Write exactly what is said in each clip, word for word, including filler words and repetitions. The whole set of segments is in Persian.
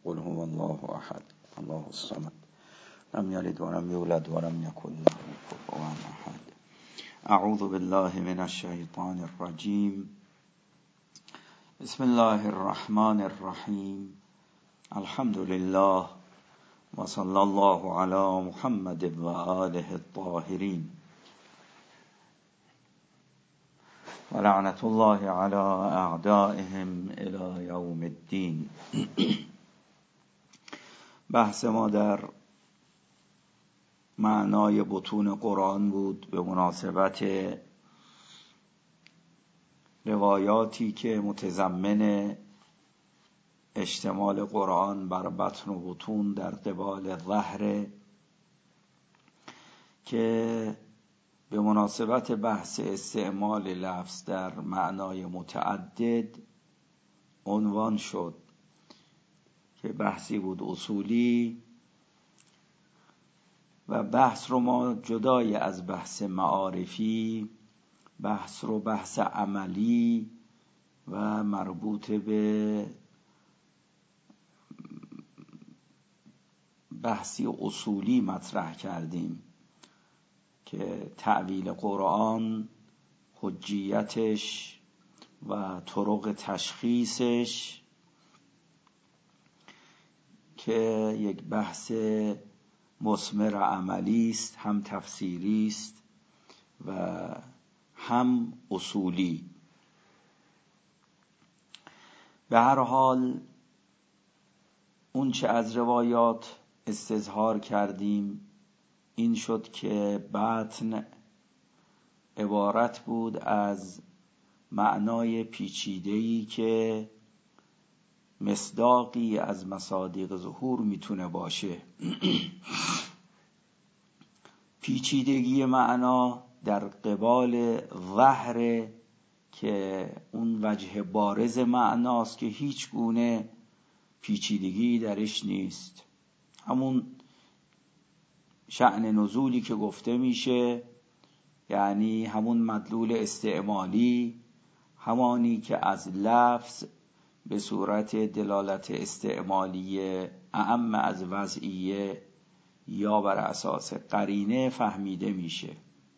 قل هو الله احد الله الصمد لم یلد ولم یولد ولم یکن له کفوا احد. اعوذ بالله من الشیطان الرجیم. بسم الله الرحمن الرحیم. الحمد لله و صلی الله علی محمد و آله الطاهرین و لعنت الله علی اعدائهم الی یوم الدین. بحث ما در معنای بطون قرآن بود به مناسبت روایاتی که متضمن اشتمال قرآن بر بطن و بطون در قبال ظهر، که به مناسبت بحث استعمال لفظ در معنای متعدد عنوان شد که بحثی بود اصولی و بحث رو ما جدای از بحث معارفی بحث رو بحث عملی و مربوط به بحثی اصولی مطرح کردیم که تأویل قرآن، حجیتش و طرق تشخیصش که یک بحث مثمر عملی است، هم تفسیری است و هم اصولی. به هر حال اون چه از روایات استظهار کردیم این شد که بطن عبارت بود از معنای پیچیده‌ای که مصداقی از مصادیق ظهور میتونه باشه. پیچیدگی معنا در قبال ظهر که اون وجه بارز معناست که هیچ گونه پیچیدگی درش نیست. همون شأن نزولی که گفته میشه، یعنی همون مدلول استعمالی، همانی که از لفظ به صورت دلالت استعمالیه اعم از وضعیه یا بر اساس قرینه فهمیده میشه،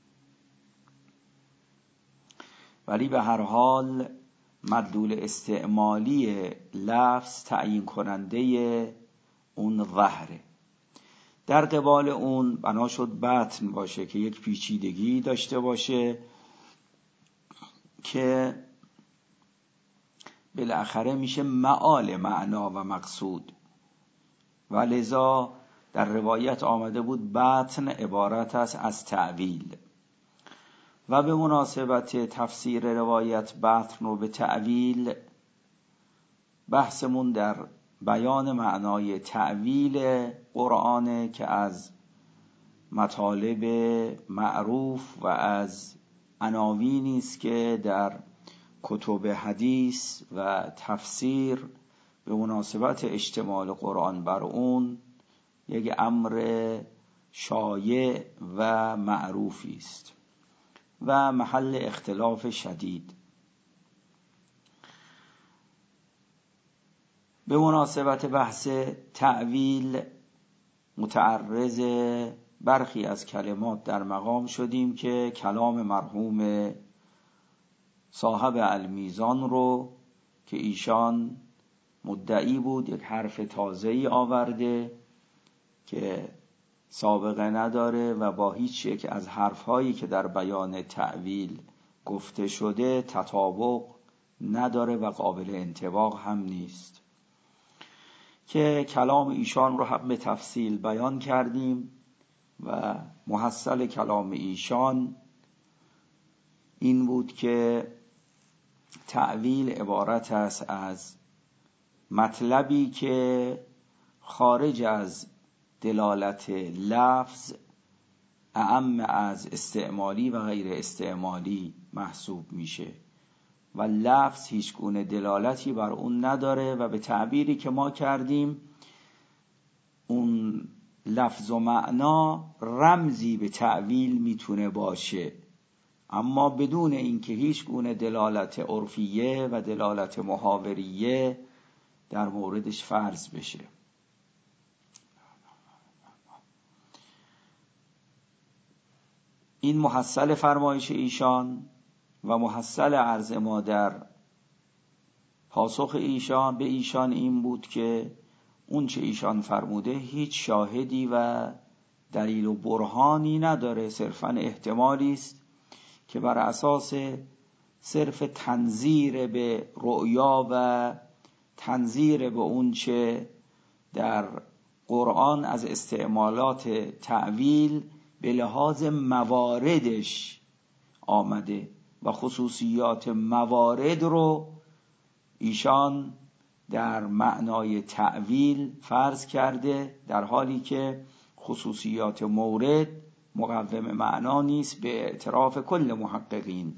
ولی به هر حال مدلول استعمالی لفظ تعیین کننده اون ظهره. در قبال اون بنا شد بطن باشه که یک پیچیدگی داشته باشه که بالاخره میشه معال معنا و مقصود، و لذا در روایت آمده بود بطن عبارت است از تأویل. و به مناسبت تفسیر روایت بطن و به تأویل، بحثمون در بیان معنای تأویل قرآن که از مطالب معروف و از عناوینی است که در کتب حدیث و تفسیر به مناسبت اشتمال قرآن بر اون یک امر شایع و معروفی است و محل اختلاف شدید. به مناسبت بحث تأویل متعرض برخی از کلمات در مقام شدیم که کلام مرحوم صاحب المیزان رو که ایشان مدعی بود یک حرف تازه‌ای آورده که سابقه نداره و با هیچ یک از حرفهایی که در بیان تأویل گفته شده تطابق نداره و قابل انطباق هم نیست، که کلام ایشان رو هم به تفصیل بیان کردیم و محصل کلام ایشان این بود که تأویل عبارت است از مطلبی که خارج از دلالت لفظ اعم از استعمالی و غیر استعمالی محسوب میشه و لفظ هیچ گونه دلالتی بر اون نداره و به تعبیری که ما کردیم اون لفظ و معنا رمزی به تأویل میتونه باشه، اما بدون اینکه هیچ گونه دلالت عرفیه و دلالت محاوریه در موردش فرض بشه. این محصل فرمایش ایشان و محصل عرض ما در پاسخ ایشان به ایشان این بود که اون چه ایشان فرموده هیچ شاهدی و دلیل و برهانی نداره، صرفاً احتمالی است که بر اساس صرف تنظیر به رؤیا و تنظیر به اون چه در قرآن از استعمالات تأویل به لحاظ مواردش آمده و خصوصیات موارد رو ایشان در معنای تأویل فرض کرده، در حالی که خصوصیات مورد مقوم معنا نیست به اعتراف کل محققین.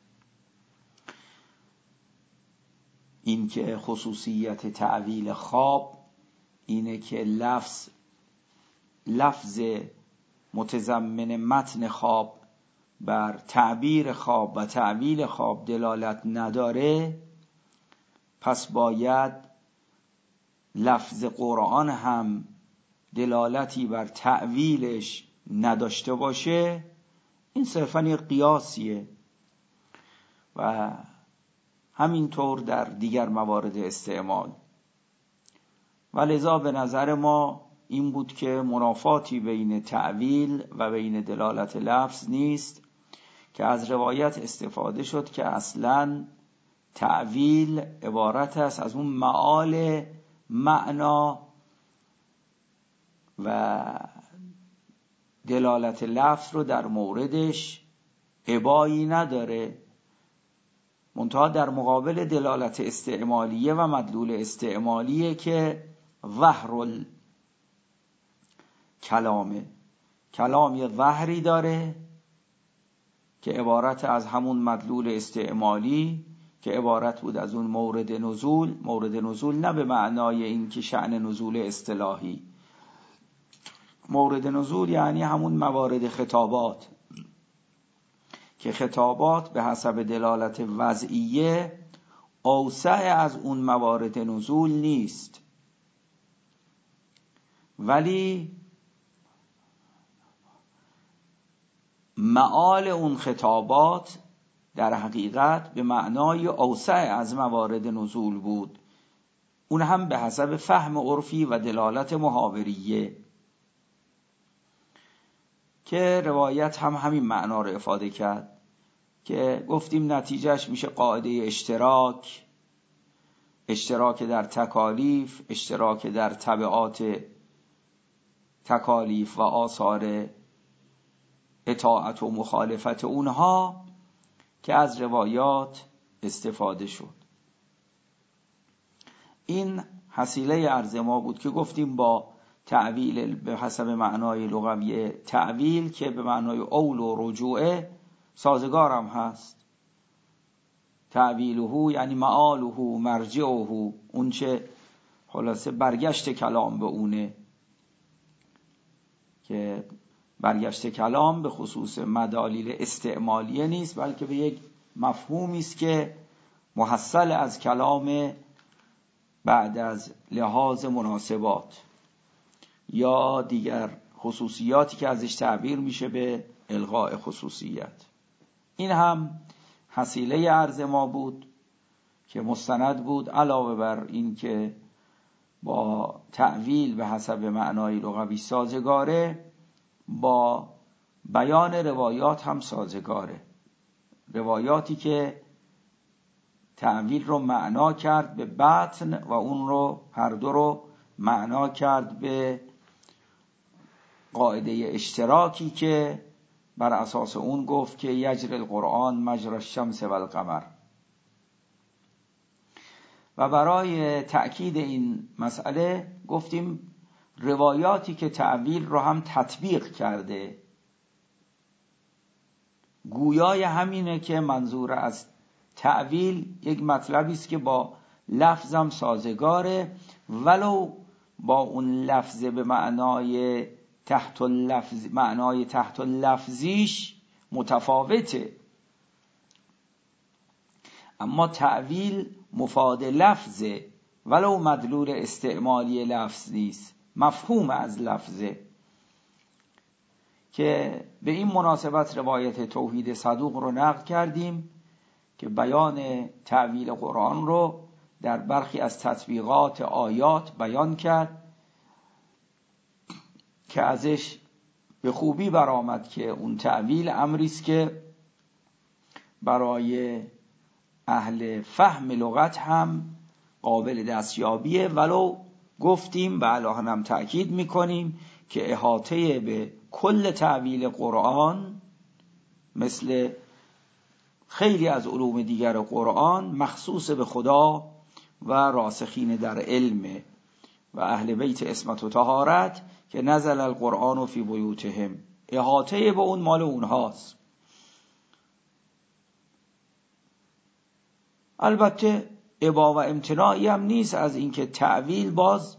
این که خصوصیت تأویل خواب اینه که لفظ لفظ متضمن متن خواب بر تعبیر خواب و تأویل خواب دلالت نداره، پس باید لفظ قرآن هم دلالتی بر تأویلش نداشته باشه. این صرفاً یک قیاسیه و همینطور در دیگر موارد استعمال. و لذا به نظر ما این بود که منافاتی بین تأویل و بین دلالت لفظ نیست، که از روایت استفاده شد که اصلاً تأویل عبارت است از اون معال معنا و دلالت لفظ رو در موردش ابایی نداره، منتها در مقابل دلالت استعمالیه و مدلول استعمالیه که ظهر کلامه. کلام یه ظهری داره که عبارت از همون مدلول استعمالی که عبارت بود از اون مورد نزول. مورد نزول نه به معنای این که شأن نزول اصطلاحی، مورد نزول یعنی همون موارد خطابات که خطابات به حسب دلالت وضعیه اوسع از اون موارد نزول نیست، ولی معال اون خطابات در حقیقت به معنای اوسع از موارد نزول بود، اون هم به حسب فهم عرفی و دلالت محاوریه، که روایت هم همین معنا رو افاده کرد که گفتیم نتیجهش میشه قاعده اشتراک، اشتراک در تکالیف، اشتراک در تبعات تکالیف و آثار اطاعت و مخالفت اونها که از روایات استفاده شد. این حصیله عرض ما بود که گفتیم با تأویل به حسب معنای لغوی تأویل که به معنای اول و رجوعه سازگار هم هست. تأویله یعنی معاله، مرجعه، اون چه خلاصه برگشت کلام به اونه، که برگشت کلام به خصوص مدالیل استعمالیه نیست، بلکه به یک مفهومی است که محصل از کلام بعد از لحاظ مناسبات یا دیگر خصوصیاتی که ازش تعبیر میشه به الغاء خصوصیت. این هم حصیله عرض ما بود که مستند بود علاوه بر این که با تأویل به حسب معنای لغوی سازگاره، با بیان روایات هم سازگاره. روایاتی که تأویل رو معنا کرد به بطن و اون رو هر دو رو معنا کرد به قاعده اشتراکی که بر اساس اون گفت که یجری القرآن مجری الشمس و القمر. و برای تأکید این مسئله گفتیم روایاتی که تأویل رو هم تطبیق کرده، گویای همینه که منظور از تأویل یک مطلبی است که با لفظم سازگاره، ولو با اون لفظ به معنای تحت اللفظ معنای تحت اللفظیش متفاوته، اما تأویل مفاد لفظه ولو مدلول استعمالی لفظ نیست، مفهوم از لفظه، که به این مناسبت روایت توحید صدوق رو نقل کردیم که بیان تأویل قرآن رو در برخی از تطبیقات آیات بیان کرد که ازش به خوبی برآمد که اون تأویل امری است که برای اهل فهم لغت هم قابل دستیابیه، ولو گفتیم و الان هم تأکید میکنیم که احاطه به کل تأویل قرآن مثل خیلی از علوم دیگر قرآن مخصوص به خدا و راسخین در علم و اهل بیت عصمت و طهارت که نزل القرآن فی بیوتهم، احاطه به اون مال اونهاست. البته ابا و امتناعی هم نیست از اینکه تأویل باز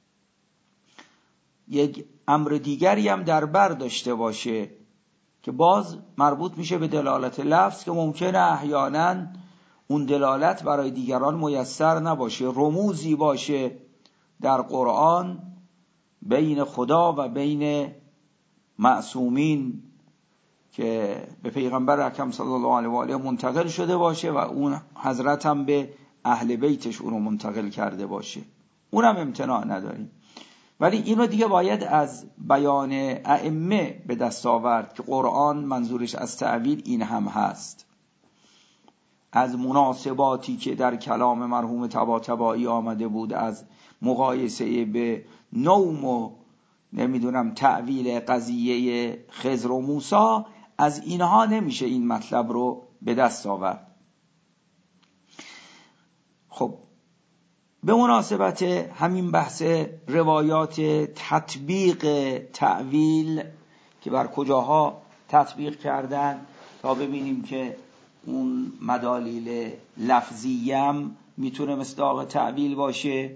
یک امر دیگری هم در بر داشته باشه که باز مربوط میشه به دلالت لفظ که ممکنه احیانا اون دلالت برای دیگران میسر نباشه، رموزی باشه در قرآن بین خدا و بین معصومین که به پیغمبر اکرم صلی الله علیه و آله منتقل شده باشه و اون حضرت هم به اهل بیتش اونو منتقل کرده باشه، اونم امتناع نداریم. ولی اینو دیگه باید از بیان ائمه به دست آورد که قرآن منظورش از تأویل این هم هست، از مناسباتی که در کلام مرحوم طباطبایی آمده بود، از مقایسه به نوم و نمیدونم تأویل قضیه خضر و موسی، از اینها نمیشه این مطلب رو به دست آورد. خب به مناسبت همین بحث روایات تطبیق تأویل که بر کجاها تطبیق کردن تا ببینیم که اون مدالیل لفظیم میتونه مصداق تأویل باشه،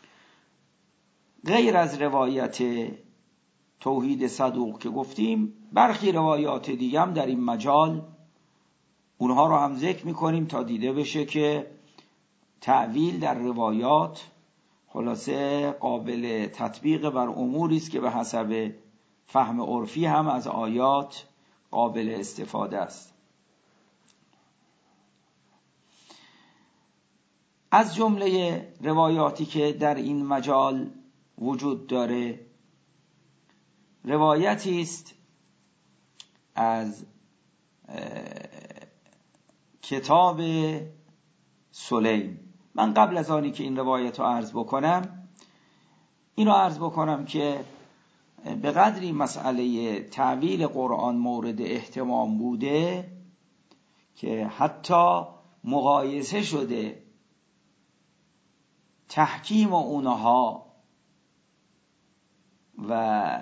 غیر از روایت توحید صدوق که گفتیم برخی روایات دیگه هم در این مجال اونها رو هم ذکر میکنیم تا دیده بشه که تأویل در روایات خلاصه قابل تطبیق بر اموری است که به حسب فهم عرفی هم از آیات قابل استفاده است. از جمله روایاتی که در این مجال وجود داره روایتی است از کتاب سلیم. من قبل از آنی که این روایت رو عرض بکنم اینو عرض بکنم که به قدری مسئله تأویل قرآن مورد اهتمام بوده که حتی مقایسه شده تحکیم اونها و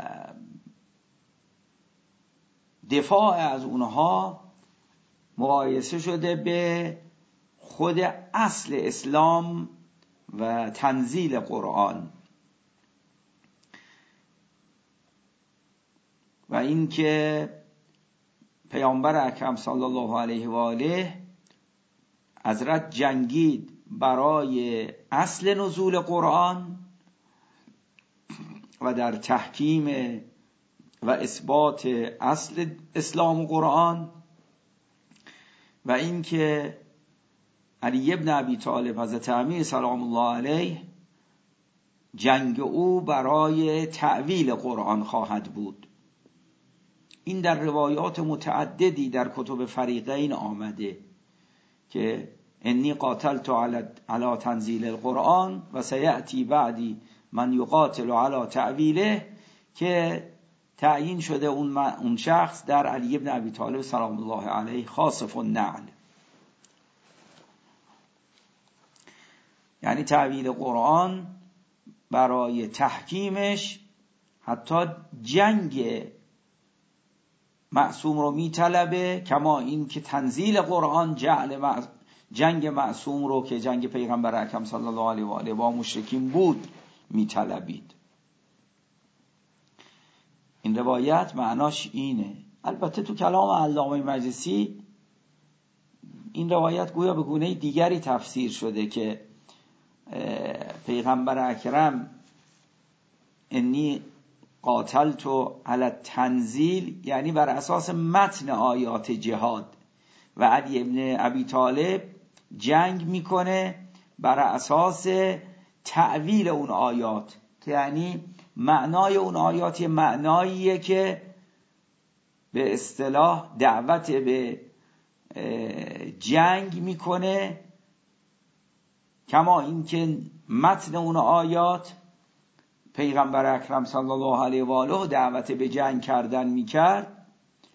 دفاع از اونها مقایسه شده به خود اصل اسلام و تنزیل قرآن و اینکه پیامبر اکرم صلی الله علیه و آله حضرت جنگید برای اصل نزول قرآن و در تحکیم و اثبات اصل اسلام و قرآن، و اینکه علی ابن ابی طالب حضرت امیر سلام الله علیه جنگ او برای تأویل قرآن خواهد بود. این در روایات متعددی در کتب فریقین آمده که انی قاتلت علی تنزیل القرآن و سیأتی بعدی من یقاتل علی تأویله، که تعیین شده اون, اون شخص در علی ابن ابی طالب سلام الله علیه خاصف النعل. یعنی تأویل قرآن برای تحکیمش حتی جنگ معصوم رو میطلبه، کما این که تنزیل قرآن جعل جنگ معصوم رو که جنگ پیغمبر اکرم صلی الله علیه و آله با مشرکین بود میطلبید. این روایت معناش اینه. البته تو کلام علامه مجلسی این روایت گویا به گونه دیگری تفسیر شده که پیغمبر اکرم انی قاتلت علی التنزیل یعنی بر اساس متن آیات جهاد، و علی ابن ابی طالب جنگ میکنه بر اساس تأویل اون آیات، که یعنی معنای اون آیات یه معناییه که به اصطلاح دعوت به جنگ میکنه، کما اینکه متن اون آیات پیغمبر اکرم صلی الله علیه و آله دعوت به جنگ کردن میکرد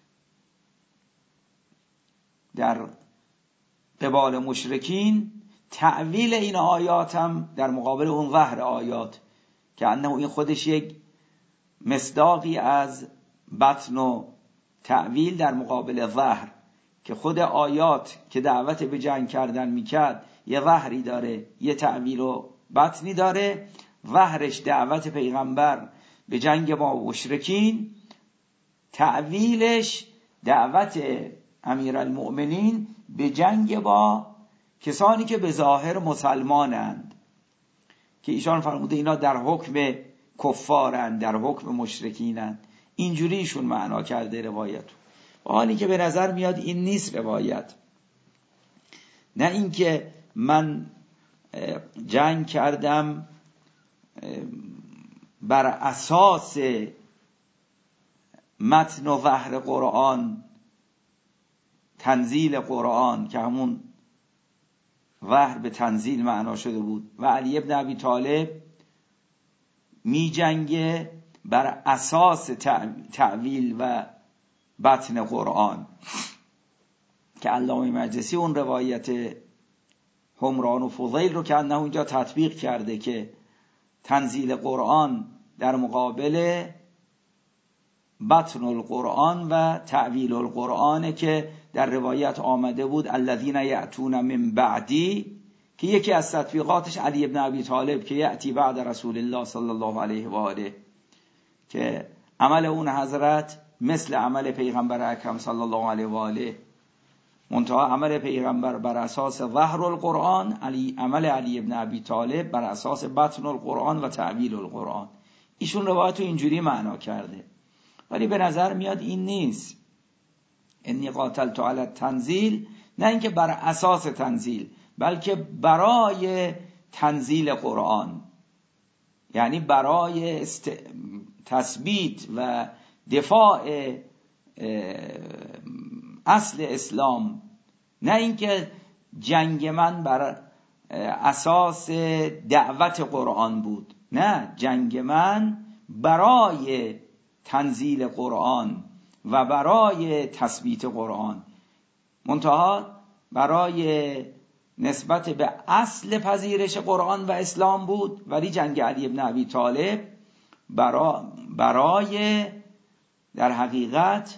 در قبال مشرکین. تأویل این آیات هم در مقابل اون ظهر آیات که انه این خودش یک مصداقی از بطن و تأویل در مقابل ظهر، که خود آیات که دعوت به جنگ کردن میکرد یه ظهری داره، یه تأویل و بطنی داره. ظهرش دعوت پیغمبر به جنگ با مشرکین، تأویلش دعوت امیرالمؤمنین به جنگ با کسانی که به ظاهر مسلمانند، که ایشان فرموده اینا در حکم کفارند، در حکم مشرکینند. اینجوری ایشون معنا کرده روایت، حالی که به نظر میاد این نیست روایت. نه اینکه من جنگ کردم بر اساس متن و ظهر قرآن، تنزیل قرآن که همون ظهر به تنزیل معنا شده بود، و علی ابن ابی طالب می جنگه بر اساس تأویل و بطن قرآن، که علامه مجلسی اون روایت حمران و فضیل رو که انه اونجا تطبیق کرده که تنزیل قرآن در مقابل بطن القرآن و تأویل القرآن، که در روایت آمده بود الذین یأتون من بعدی، که یکی از تطبیقاتش علی ابن ابی طالب که یأتی بعد رسول الله صلی الله علیه و آله، که عمل اون حضرت مثل عمل پیغمبر اکرم صلی الله علیه و آله، منتها عمل پیغمبر بر اساس ظهر القرآن، علی عمل علی ابن ابی طالب بر اساس بطن القرآن و تأویل القرآن. ایشون روایت رو اینجوری معنا کرده، ولی به نظر میاد این نیست. انی قاتلت علی التنزیل، نه اینکه بر اساس تنزیل، بلکه برای تنزیل قرآن، یعنی برای است... تثبیت و دفاع اصل اسلام. نه اینکه جنگ من بر اساس دعوت قرآن بود، نه، جنگ من برای تنزیل قرآن و برای تثبیت قرآن، منتها برای نسبت به اصل پذیرش قرآن و اسلام بود. ولی جنگ علی ابن ابی طالب برای در حقیقت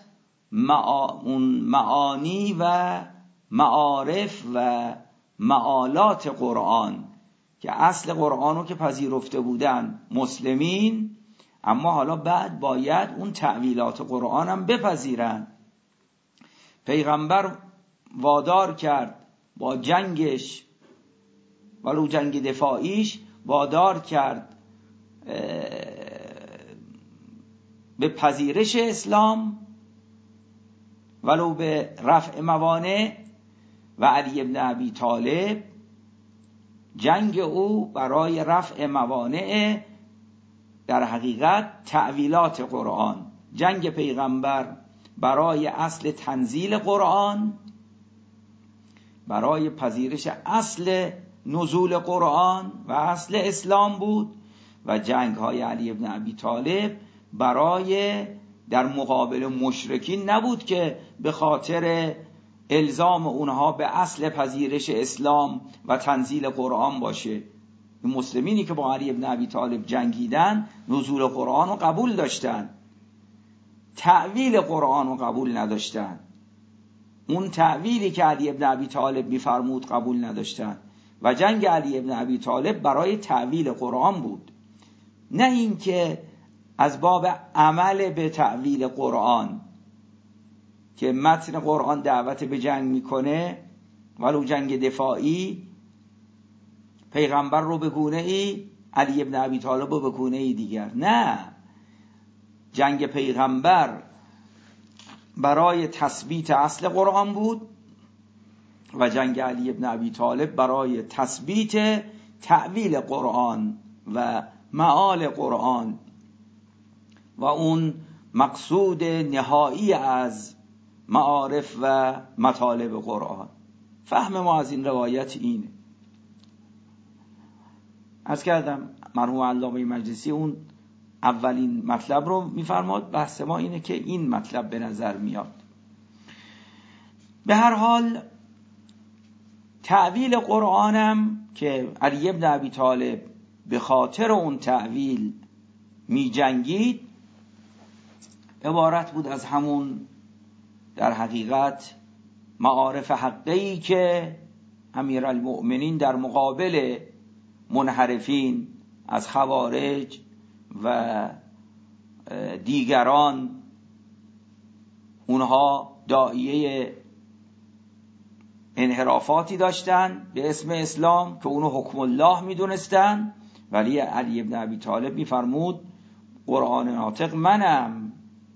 معانی و معارف و معالات قرآن، که اصل قرآن رو که پذیرفته بودن مسلمین، اما حالا بعد باید اون تأویلات قرآن هم بپذیرن. پیغمبر وادار کرد با جنگش، ولو جنگ دفاعیش، وادار کرد به پذیرش اسلام ولو به رفع موانع، و علی ابن ابی طالب جنگ او برای رفع موانع در حقیقت تأویلات قرآن. جنگ پیغمبر برای اصل تنزیل قرآن، برای پذیرش اصل نزول قرآن و اصل اسلام بود، و جنگ های علی ابن ابی طالب برای در مقابل مشرکین نبود که به خاطر الزام اونها به اصل پذیرش اسلام و تنزیل قرآن باشه. مسلمینی که با علی ابن ابی طالب جنگیدن نزول قرآن رو قبول داشتن، تأویل قرآن رو قبول نداشتن. اون تأویلی که علی ابن ابی طالب میفرمود قبول نداشتن، و جنگ علی ابن ابی طالب برای تأویل قرآن بود، نه اینکه از باب عمل به تأویل قرآن، که متن قرآن دعوت به جنگ میکنه ولو جنگ دفاعی، پیغمبر رو به گونه ای، علی ابن ابی طالب رو به گونه ای دیگر. نه، جنگ پیغمبر برای تثبیت اصل قرآن بود و جنگ علی ابن ابی طالب برای تثبیت تأویل قرآن و معال قرآن و اون مقصود نهایی از معارف و مطالب قرآن. فهم ما از این روایت اینه. عرض کردم مرحوم علامه مجلسی اون اولین مطلب رو میفرماد، بحث ما اینه که این مطلب به نظر میاد. به هر حال تأویل قرآنم که علی ابن ابی طالب به خاطر اون تأویل می جنگید عبارت بود از همون در حقیقت معارف حقیقی که امیرالمؤمنین در مقابل منحرفین از خوارج و دیگران اونها داعیه انحرافاتی داشتن به اسم اسلام که اونو حکم الله میدونستن، ولی علی ابن ابی طالب میفرمود قرآن ناطق منم،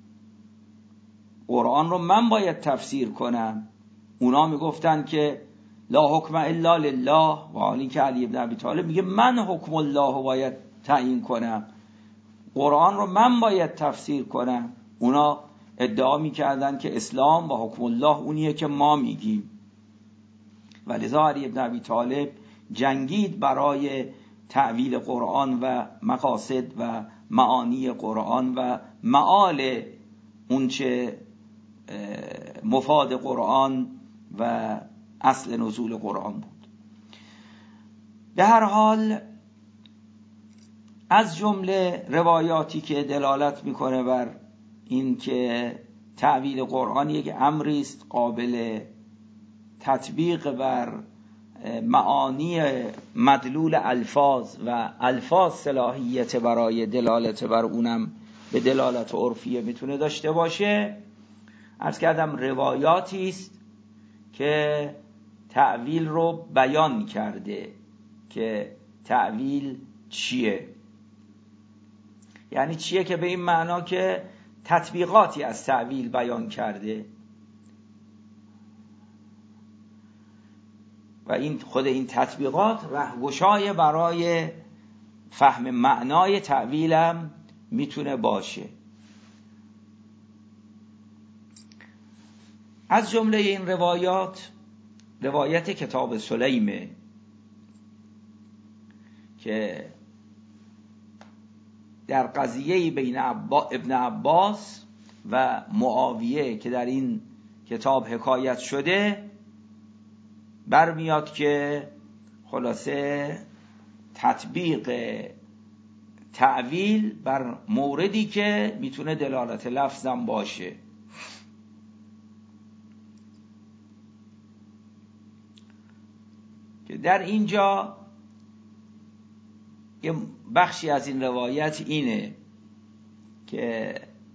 قرآن رو من باید تفسیر کنم. اونا میگفتن که لا حکم الا لله، و حالی که علی ابن ابی طالب میگه من حکم الله رو باید تعیین کنم، قرآن رو من باید تفسیر کنم. اونا ادعا میکردن که اسلام و حکم الله اونیه که ما میگیم. ولذا علی ابن ابی طالب جنگید برای تأویل قرآن و مقاصد و معانی قرآن و معال اونچه مفاد قرآن و اصل نزول قرآن بود. به هر حال از جمله روایاتی که دلالت میکنه بر این که تأویل قرآن یک امری است قابل تطبیق بر معانی مدلول الفاظ و الفاظ صلاحیت برای دلالت بر اونم به دلالت عرفیه میتونه داشته باشه. عرض کردم روایاتی است که تأویل رو بیان کرده که تأویل چیه، یعنی چیه که به این معنا که تطبیقاتی از تأویل بیان کرده و این خود این تطبیقات رهگشای برای فهم معنای تأویلم میتونه باشه. از جمله این روایات روایت کتاب سلیمه که در قضیه بین ابن عباس و معاویه که در این کتاب حکایت شده برمیاد که خلاصه تطبیق تأویل بر موردی که میتونه دلالت لفظم باشه. که در اینجا یه بخشی از این روایت اینه که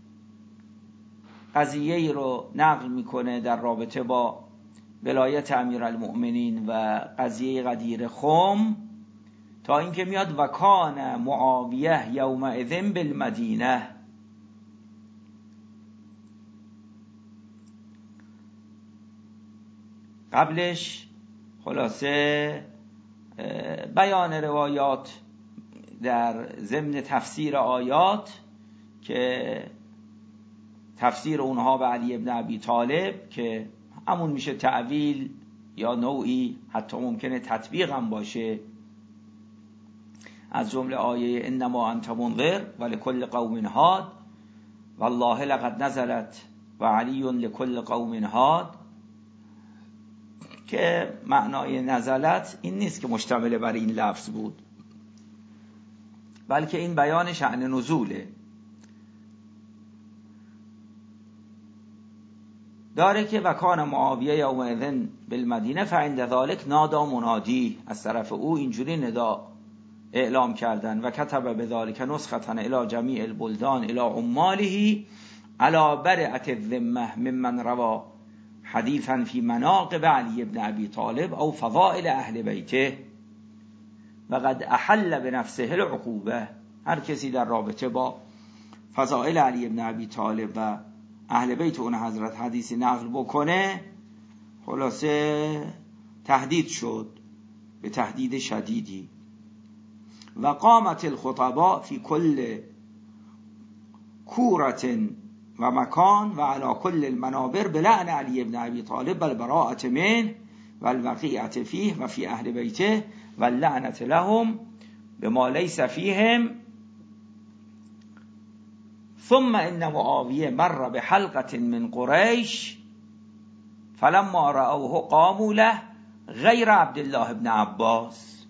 قضیه رو نقل میکنه در رابطه با ولایت امیرالمؤمنین و قضیه غدیر خم تا اینکه میاد و کان معاویه یومئذ بالمدینه. قبلش خلاصه بیان روایات در ضمن تفسیر آیات که تفسیر اونها به علی ابن ابی طالب که همون میشه تأویل یا نوعی حتی ممکنه تطبیق هم باشه، از جمله آیه انما انت منذر ولکل قوم هاد والله لقد نزلت و علی لکل قوم هاد، که معنای نزلت این نیست که مشتمل بر این لفظ بود، بلکه این بیان شأن نزوله. داره که وکان معاویه یومئذ بالمدینه فعند ذلک نادا منادی، از طرف او اینجوری ندا اعلام کردن و کتب بذلک نسخة الى جمیع البلدان الى عماله علی برئة الذمه ممن روا حدیثا فی مناقب علی ابن ابی طالب او فضائل اهل بیته و قد احل بنفسه العقوبه. هر کسی در رابطه با فضائل علی ابن ابی طالب و اهل بیت اون حضرت حدیثی نقل بکنه، خلاصه تهدید شد به تهدید شدیدی. و قامت الخطباء فی کل کورت و مکان و علی کل المنابر بلعن علی ابن ابی طالب بالبراءة منه و الوقیعة فیه و فی اهل بیته و اللعنة لهم بما لیس فیهم. ثم ان معاویه مر بحلقة من قریش فلما رأوه قاموا له غیر عبدالله ابن عباس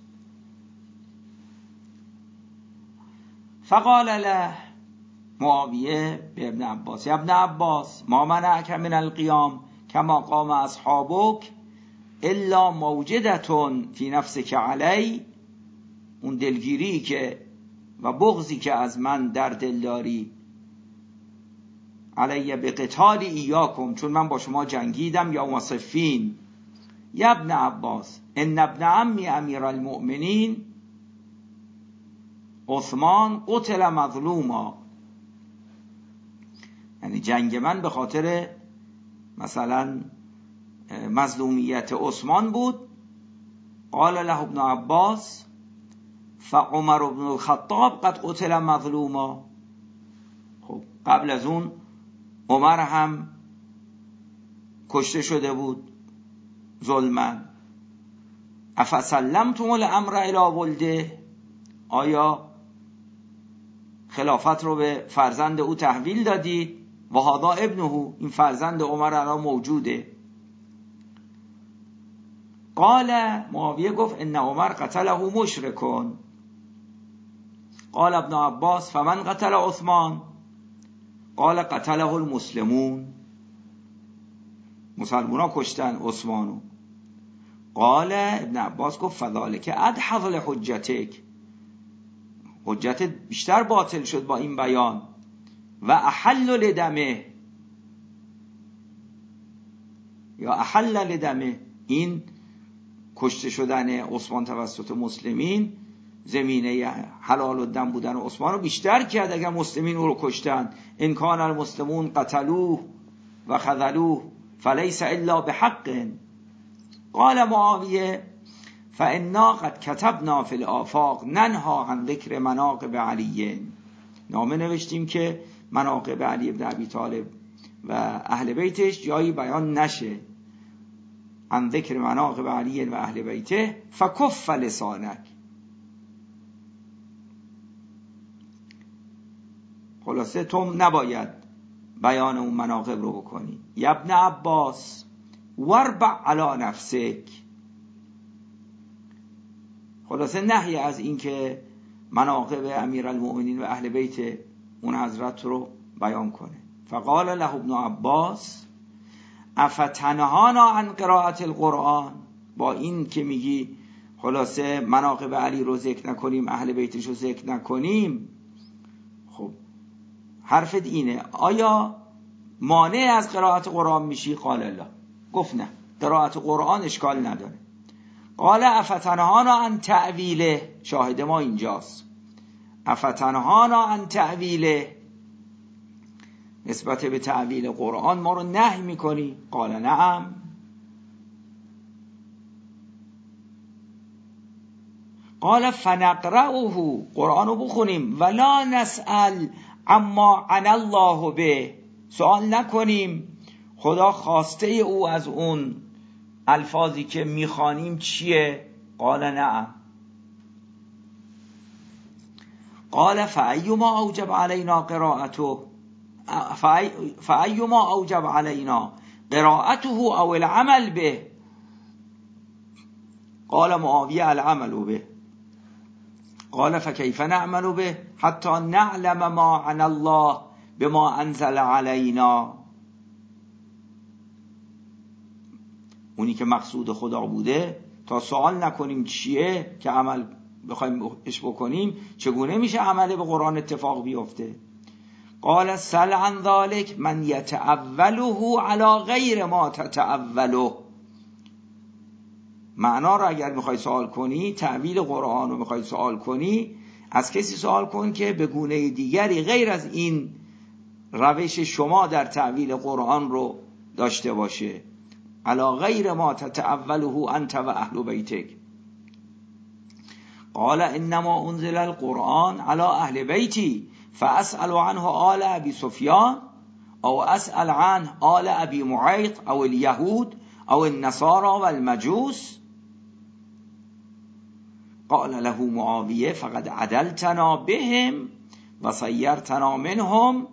فقال له معاویه به ابن عباس ابن عباس ما منعک من القیام کما قام اصحابک الا موجدتون فی نفسک علی، اون دلگیری که و بغضی که از من در دل داری، علی به قتال ایاکم، چون من با شما جنگیدم، یا مصفین. یا ابن عباس ان ابن عمی امیر المؤمنین عثمان قتل مظلوما، یعنی جنگ من به خاطر مثلا مظلومیت عثمان بود. قال له ابن عباس فعمر بن الخطاب قد قتل مظلوما، خب قبل از اون عمر هم کشته شده بود ظلما. افسلمتم الامر الی ولده، آیا خلافت رو به فرزند او تحویل دادید؟ و هذا ابنه، این فرزند عمر الان موجوده. قال معاویه گفت ان عمر قتله مشرکون. قال ابن عباس فمن قتل عثمان؟ قال قتله المسلمون، مسلمونا کشتن عثمانو. قال ابن عباس گفت فذلک ادحض لحجتک، حجتت بیشتر باطل شد با این بیان. و احل لدمه، یا احل لدمه، این کشته شدن عثمان توسط مسلمین زمینه حلال الدم بودن عثمان رو بیشتر کرد اگر مسلمین او رو کشتن. ان کان المسلمون قتلوه و خذلوه فلیس الا بحق. قال معاویه فانا قد كتبنا فی الآفاق ننها عن ذکر مناقب علی، نامه نوشتیم که مناقب علی ابن ابی طالب و اهل بیتش جایی بیان نشه. عن ذکر مناقب علی و اهل بیته فکف لسانک، خلاصه تو نباید بیان اون مناقب رو بکنی. یا ابن عباس وربع علی نفسک، خلاصه نهی از این که مناقب امیرالمؤمنین و اهل بیت اون حضرت رو بیان کنه. فقال له ابن عباس افتنهانا عن قراءت القرآن، با این که میگی خلاصه مناقب علی رو ذکر نکنیم، اهل بیتش رو ذکر نکنیم، خب حرفت اینه، آیا مانع از قرائت قرآن میشی؟ قال الله، گفت نه، قرائت قرآن اشکال نداره. قال افتنهانا عن تعویله، شاهد ما اینجاست، افتنهانا عن تعویله، نسبت به تعویل قرآن ما رو نهی میکنی؟ قال نعم. قال فنقرأه، قرآن رو بخونیم، ولا نسأل اما عن الله به، سوال نکنیم خدا خواسته او از اون الفاظی که میخوانیم چیه؟ قال نعم. قال فأيما اوجب علينا قراءته فأيما اوجب علينا قراءته او العمل به؟ قال معاویه العمل به. قال فكيف نعمل به حتى نعلم ما عن الله بما انزل علينا، اونی که مقصود خدا بوده تا سوال نکنیم چیه که عمل بخوایم اش بکنیم، چگونه میشه عمل به قرآن اتفاق بیفته؟ قال سل عن ذلك من يتأوله على غیر ما تتأوله، معنا رو اگر میخوای سوال کنی، تعویل قرآن رو میخوای سوال کنی، از کسی سوال کن که به گونه دیگری غیر از این روش شما در تعویل قرآن رو داشته باشه. علا غیر ما تتأوله انت و اهل بیتک. قال انما انزل القرآن على اهل بیتی فاسأل عنه آل ابی سفیان او اسأل عنه آل ابی معیط او اليهود او النصارى والمجوس. قال له معاویه فقد عدلتنا بهم و صیرتنا منهم.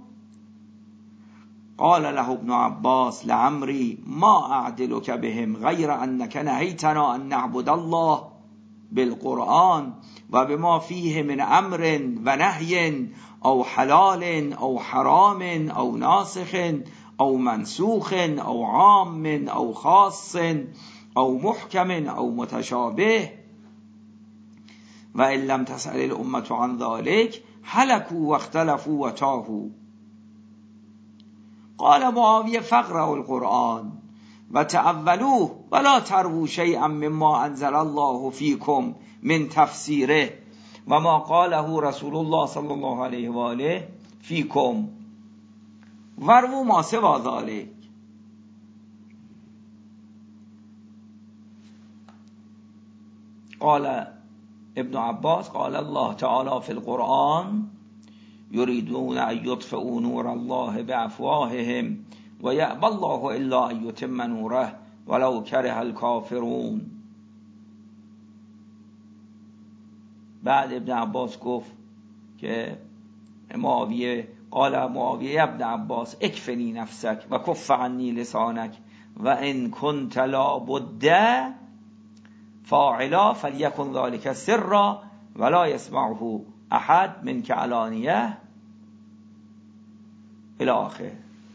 قال له ابن عباس لعمری ما اعدلك بهم غیر انك نهیتنا ان نعبد الله بالقرآن و بما فيه من امر و نهی او حلال او حرام او ناسخ او منسوخ او عام او خاص او محکم او متشابه و ان لم تسأل الامة عن ذلك هلكوا واختلفوا وتاهوا. قال معاویه فاقرأوا القرآن و تأولوه ولا ترووا شیئا مما انزل الله فیکم من تفسیره و ما قاله رسول الله صلی الله علیه و آله فیکم وروا ما سوى ذلك. قال ابن عباس قال الله تعالى في القرآن يريدون أن يطفئوا نور الله بأفواههم ويأبى الله إلا أن يتم نوره ولو كره الكافرون. بعد ابن عباس گفت که معاویه قال معاویه ابن عباس اکفنی نفسک و کف عنی لسانک و ان كنت لا بد فاعلا فلیکن ذلك سرا ولا يسمعه احد من که علانیه الی آخر.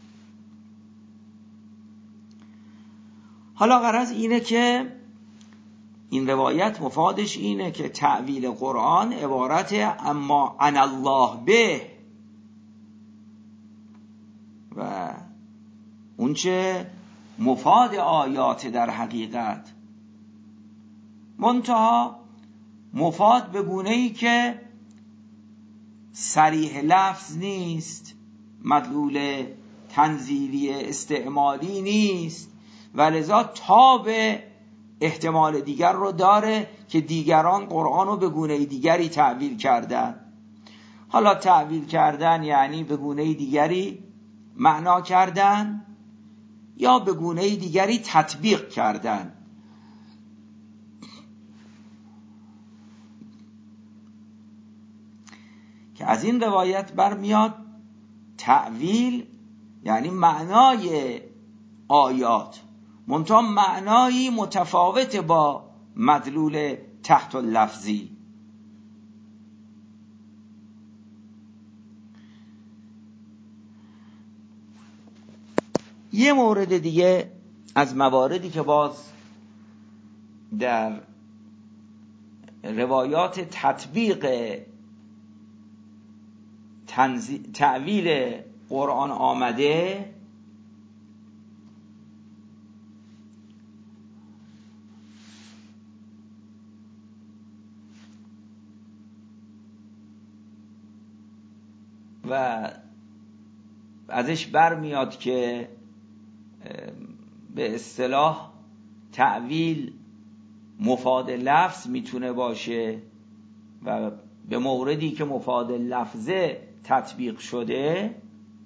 حالا غرض اینه که این روایت مفادش اینه که تعویل قرآن عبارت اما عن الله به و اونچه مفاد آیات در حقیقت، منتها مفاد به گونه‌ای که صریح لفظ نیست، مدلول تنزیلی استعمالی نیست و لذا تاب احتمال دیگر رو داره که دیگران قرآن رو به گونه دیگری تعویل کردن. حالا تعویل کردن یعنی به گونه دیگری معنا کردن یا به گونه دیگری تطبیق کردن. که از این روایت برمیاد تعویل یعنی معنای آیات، منتها معنایی متفاوت با مدلول تحت اللفظی. یه مورد دیگه از مواردی که باز در روایات تطبیق تنزی... تعویل قرآن آمده و ازش برمیاد که به اصطلاح تعویل مفاد لفظ میتونه باشه و به موردی که مفاد لفظه تطبیق شده،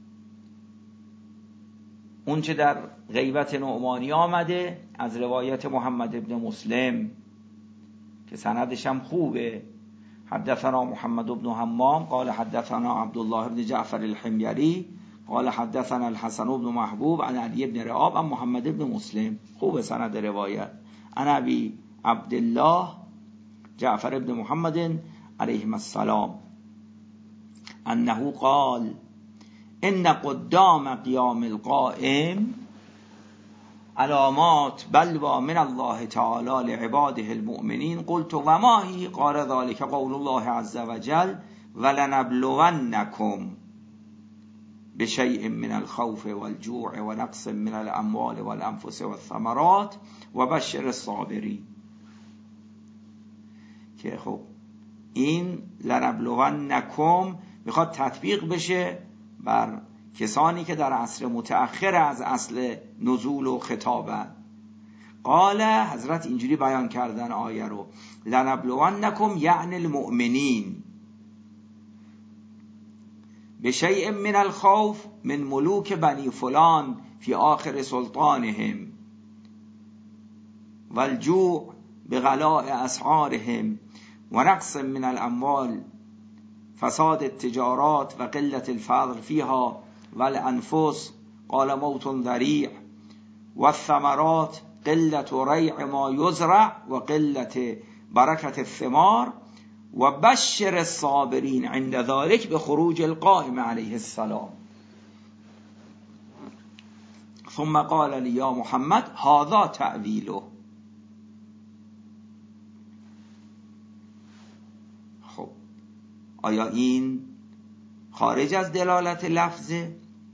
اون چه در غیبت نعمانی آمده از روایت محمد ابن مسلم که سندش هم خوبه، حدثنا محمد بن حمام قال حدثنا عبدالله بن جعفر الحميري قال حدثنا الحسن بن محبوب عن علی بن رعاب عن محمد بن مسلم. خوب سند روایت. عن ابی عبدالله جعفر بن محمد علیهم السلام انه قال ان قدام قیام القائم علامات بلوى من الله تعالى لعباده المؤمنين. قلت وما هي؟ قال ذلك قول الله عز وجل ولنبلونكم بشيء من الخوف والجوع ونقص من الاموال والانفس والثمرات وبشر الصابرين. که خب این لنبلونکم میخواد تطبیق بشه بر کسانی که در عصر متأخر از اصل نزول و خطابن. قال حضرت اینجوری بیان کردن آیه رو، لنبلونکم یعنی المؤمنین بشیء من الخوف من ملوک بنی فلان فی آخر سلطانهم والجوع بغلاء اسعارهم و نقص من الاموال فساد التجارات و قلت الفضل فيها والانفس قال موت ذريع والثمرات قلت ريع ما يزرع و قلت برکت الثمار و بشر الصابرین عند ذلك بخروج القائم علیه السلام. ثم قال لي یا محمد هذا تأویله. خب آیا این خارج از دلالت لفظه؟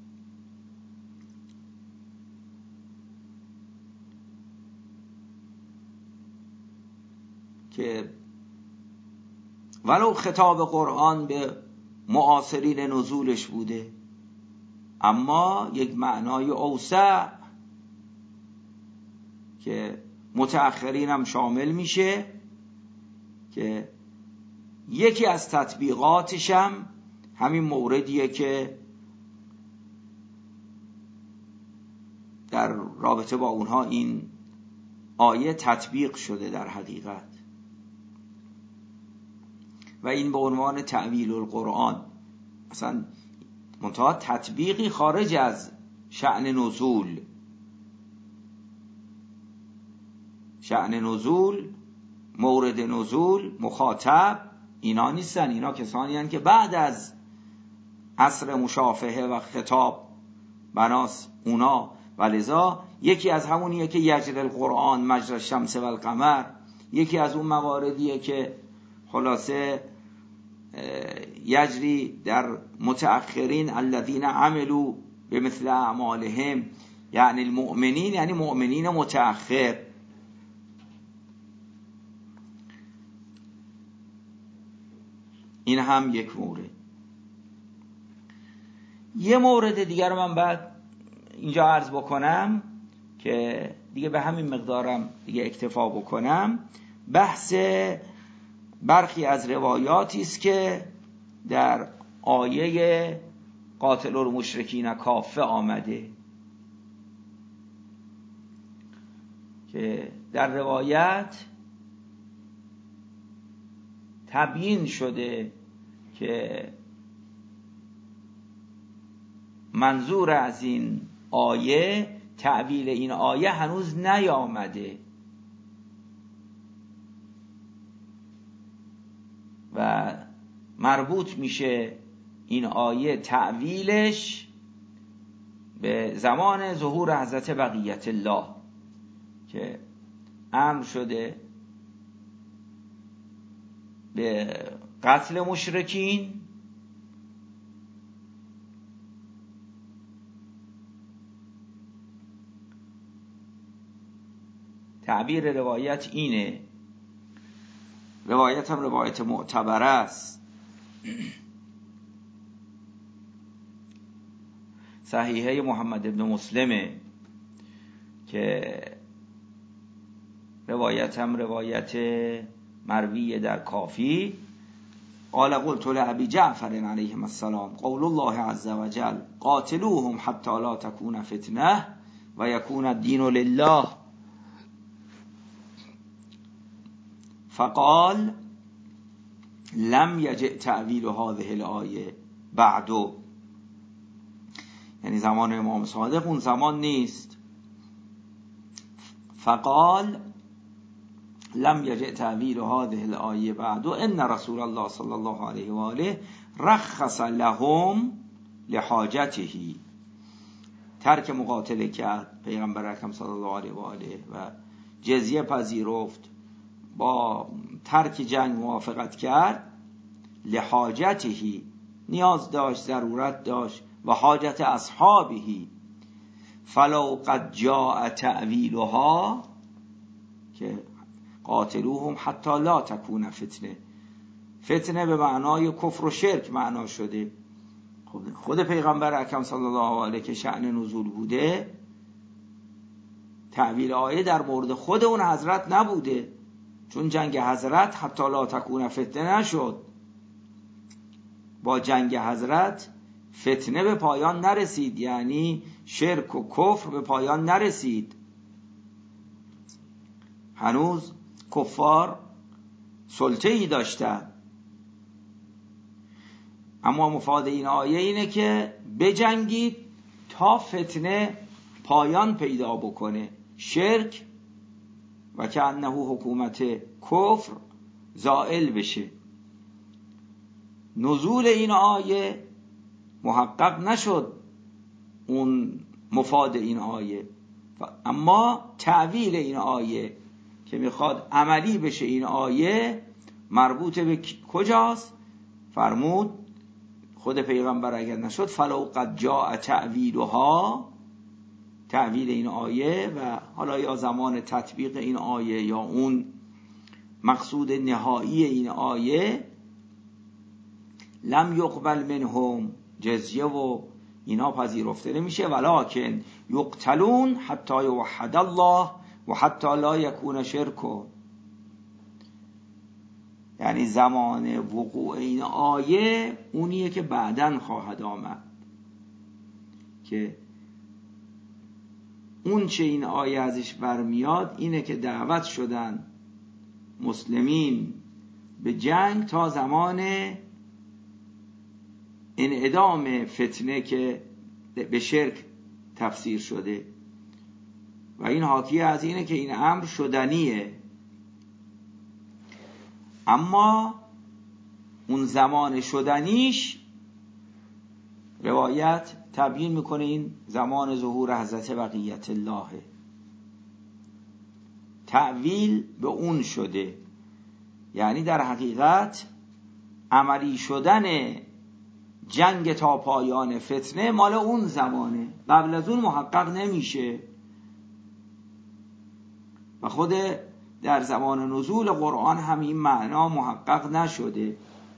که ولو خطاب قرآن به معاصرین نزولش بوده، اما یک معنای اوسع که متأخرین هم شامل میشه، که یکی از تطبیقاتش هم همین موردیه که در رابطه با اونها این آیه تطبیق شده در حقیقت، و این به عنوان تأویل القرآن. اصلا منتها تطبیقی خارج از شأن نزول. شأن نزول، مورد نزول، مخاطب اینا نیستن. اینا کسانی هستند که بعد از عصر مشافهه و خطاب بناس اونا، ولذا یکی از همونیه که یجری القرآن مجری الشمس و القمر، یکی از اون مواردیه که خلاصه یجری در متأخرین الذین عملوا بمثل اعمالهم، یعنی المؤمنین، یعنی مؤمنین متأخر. این هم یک مورد. یه مورد دیگر رو من بعد اینجا عرض بکنم که دیگه به همین مقدارم دیگه اکتفا بکنم. بحث برخی از روایاتی است که در آیه قاتل المشرکین کافه آمده، که در روایت تبیین شده که منظور از این آیه، تأویل این آیه هنوز نیامده و مربوط میشه این آیه تأویلش به زمان ظهور حضرت بقیت الله که امر شده به قتل مشرکین تعبیر روایت اینه. روایت هم روایت معتبر است، صحیحه محمد ابن مسلمه، که روایت هم روایت مرویه در کافی. قال قلت لأبي جعفر علیه السلام قول الله عز وجل قاتلوهم حتى لا تكون فتنه و یکون الدین لله، فقال لم یجئ تأویل هذه الآیه بعد، یعنی زمان امام صادق اون زمان نیست. فقال لم یجئ تأویل هذه الآیه بعد ان رسول الله صلی الله علیه و آله رخص لهم لحاجته. ترک مقاتله کرد پیغمبر اکرم صلی الله علیه و آله و جزیه پذیرفت، با ترک جنگ موافقت کرد. لحاجته، نیاز داشت، ضرورت داشت، و حاجت اصحابه. فلو قد جاء تأویلها، که قاتلوهم حتی لا تکون فتنه، فتنه به معنای کفر و شرک معنا شده. خود پیغمبر اکرم صلی الله علیه که شأن نزول بوده، تعویل آیه در مورد خود اون حضرت نبوده، چون جنگ حضرت حتی لا تکون فتنه نشد. با جنگ حضرت فتنه به پایان نرسید، یعنی شرک و کفر به پایان نرسید. هنوز کفار سلطه ای داشتند. اما مفاد این آیه اینه که بجنگید تا فتنه پایان پیدا بکنه، شرک و که انه حکومت کفر زائل بشه. نزول این آیه محقق نشد اون مفاد این آیه، اما تعویل این آیه که میخواد عملی بشه این آیه مربوط به کجاست؟ فرمود خود پیغمبر اگر نشد فلو قد جاء تعویلها، تعویل این آیه و حالا یا زمان تطبیق این آیه یا اون مقصود نهایی این آیه، لم یقبل منهم جزیه و اینا پذیرفته نمیشه، ولکن یقتلون حتی یوحد الله و حتی لا یکون شرک. یعنی زمان وقوع این آیه اونیه که بعداً خواهد آمد، که اون چه این آیه ازش برمیاد اینه که دعوت شدن مسلمین به جنگ تا زمان انعدام فتنه که به شرک تفسیر شده، و این حاکی از اینه که این امر شدنیه. اما اون زمان شدنیش روایت تبیین میکنه این زمان ظهور حضرت بقیت الله، تعویل به اون شده، یعنی در حقیقت عملی شدن جنگ تا پایان فتنه مال اون زمانه، قبل از اون محقق نمیشه. و خود در زمان نزول قرآن هم این معنا محقق نشده.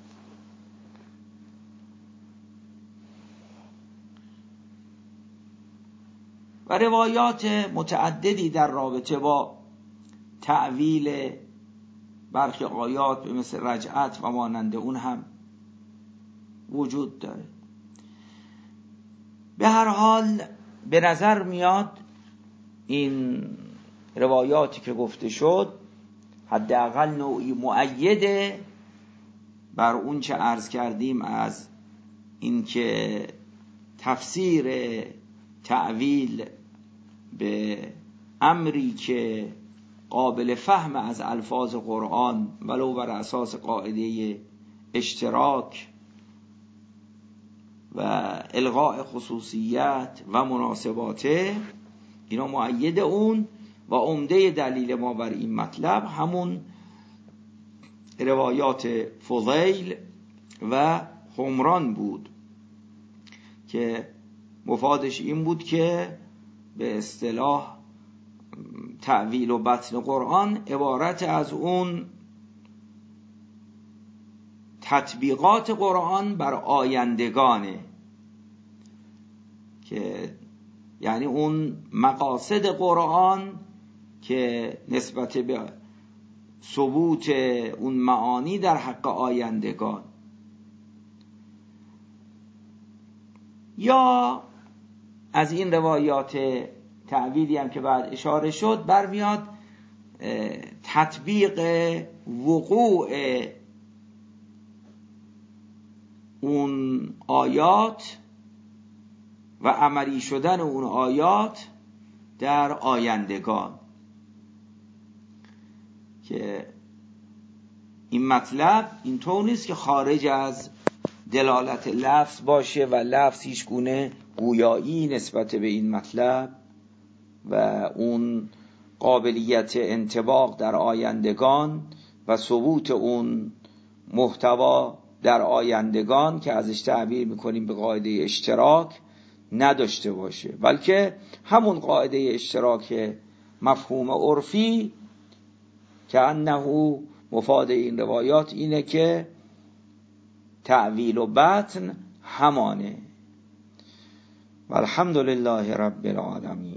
و روایات متعددی در رابطه با تعویل برخی آیات به مثل رجعت و مانند اون هم وجود داره. به هر حال به نظر میاد این روایاتی که گفته شد حداقل نوعی مؤیده بر اون چه عرض کردیم از اینکه تفسیر تعویل به امری که قابل فهم از الفاظ قرآن ولو بر اساس قاعده اشتراک و الغاء خصوصیت و مناسباته، اینا مؤید اون و عمده دلیل ما بر این مطلب همون روایات فضیل و حمران بود که مفادش این بود که به اصطلاح تعویل و بطن قرآن عبارت از اون تطبیقات قرآن بر آیندگانه، که یعنی اون مقاصد قرآن که نسبت به ثبوت اون معانی در حق آیندگان، یا از این روایات تعویلی هم که بعد اشاره شد برمیاد تطبیق وقوع اون آیات و عملی شدن اون آیات در آیندگان، که این مطلب این طور نیست که خارج از دلالت لفظ باشه و لفظ هیچ گونه گویایی نسبت به این مطلب و اون قابلیت انطباق در آیندگان و ثبوت اون محتوا در آیندگان که ازش تعبیر میکنیم به قاعده اشتراک نداشته باشه، بلکه همون قاعده اشتراک مفهوم عرفی که انه مفاد این روایات اینه که تأویل و بطن همانه. والحمد لله رب العالمین.